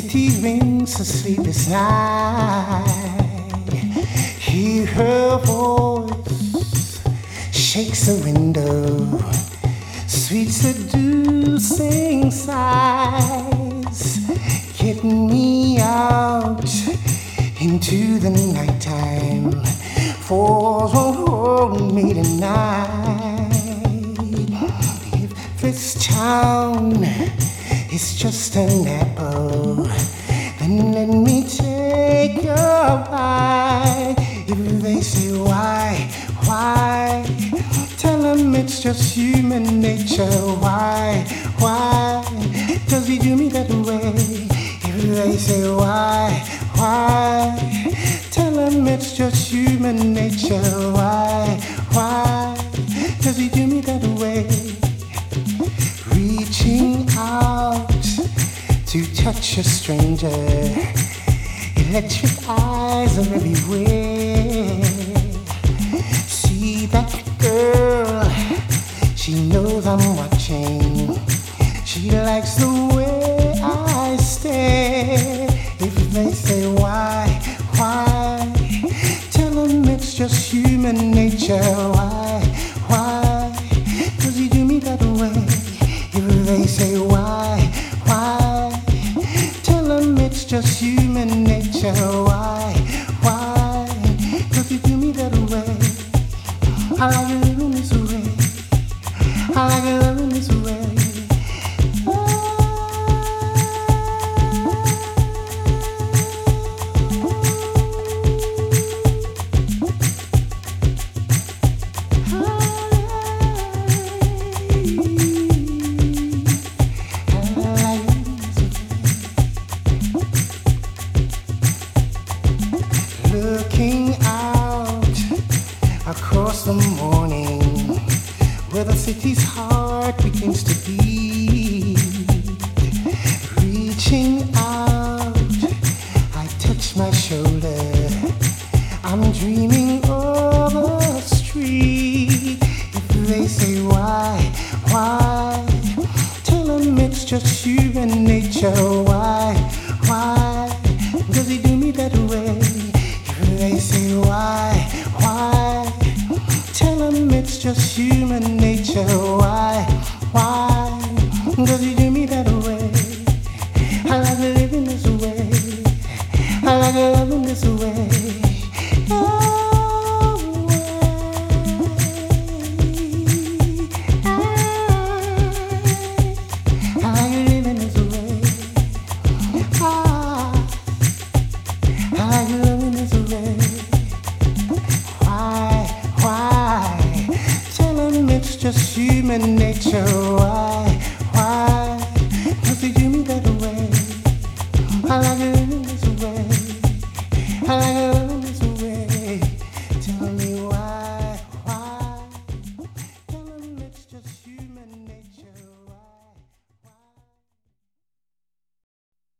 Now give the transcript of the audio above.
city rings a sleepless night. Hear her voice shakes the window, sweet seducing sighs, getting me out into the nighttime. Falls won't hold me tonight. If this town is just an apple, then let me take a bite. If they say why, tell them it's just human nature. Why does he do me that way? If they say why, tell them it's just human nature. Why does he do me that way? Reaching out to touch a stranger, electric eyes are everywhere. See that girl, she knows I'm watching. She likes the way I stare. If they say why, tell them it's just human nature. Why does he do me that way? If they say why, tell them it's just human nature. Why does he do me that way? I like it living this way. I like it living this way. Looking out across the morning, where the city's heart begins to beat. Reaching out, I touch my shoulder. I'm dreaming of a street. If they say why, tell them it's just human nature. Why does he do me that way? They say why, tell them it's just human nature. Why does he do me that way? I like living this way. I like loving this way. I like living this way. I like loving this way. Why? Tell them it's just human nature. Why does he do me that way? I like it.